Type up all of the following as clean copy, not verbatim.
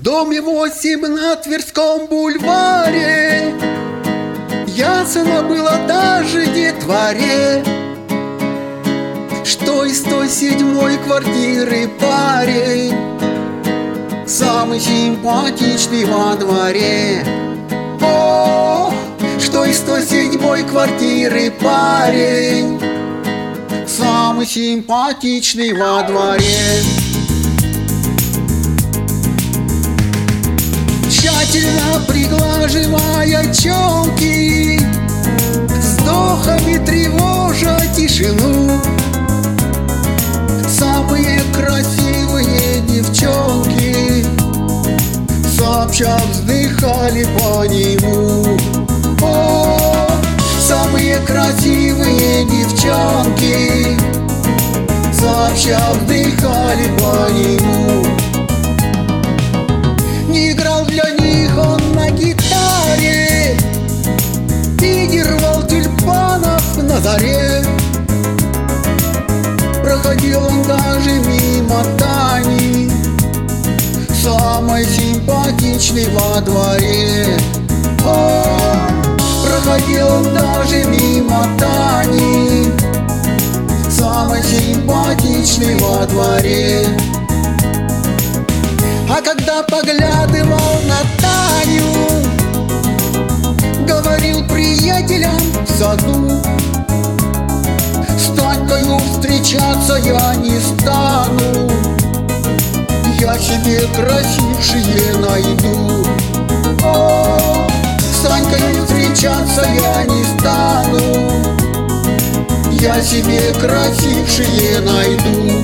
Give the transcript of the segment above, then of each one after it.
доме 8 на Тверском бульваре ясно было даже детворе, что из 107-й квартиры парень самый симпатичный во дворе. О, что из 107-й квартиры парень самый симпатичный во дворе. Тщательно приглаживая челки, вздохами тревожа тишину, самые красивые девчонки сообща вздыхали по нему. О, самые красивые девчонки сообща вздыхали по нему. Не играл для них он на гитаре и не рвал тюльпанов на заре. Проходил он даже мимо Тани, самой симпатичной во дворе. О, проходил он даже мимо Тани, самой симпатичной во дворе. А когда поглядывал на Таню, говорил приятелям в саду: с Танькою встречаться я не стану, я себе красившие найду. О, с Танькою встречаться я не стану, я себе красившие найду.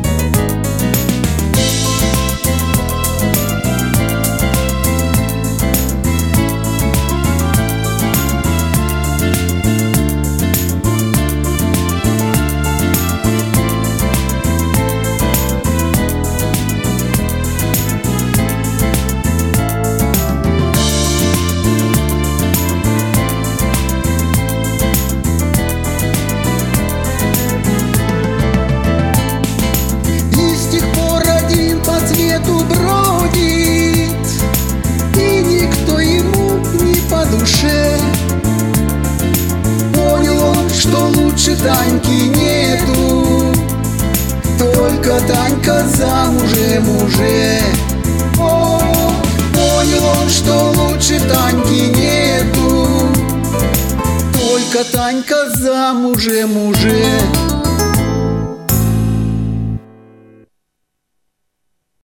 Бродит, и никто ему не по душе. Понял он, что лучше Таньки нету, только Танька замужем уже. О, понял он, что лучше Таньки нету, только Танька замужем уже.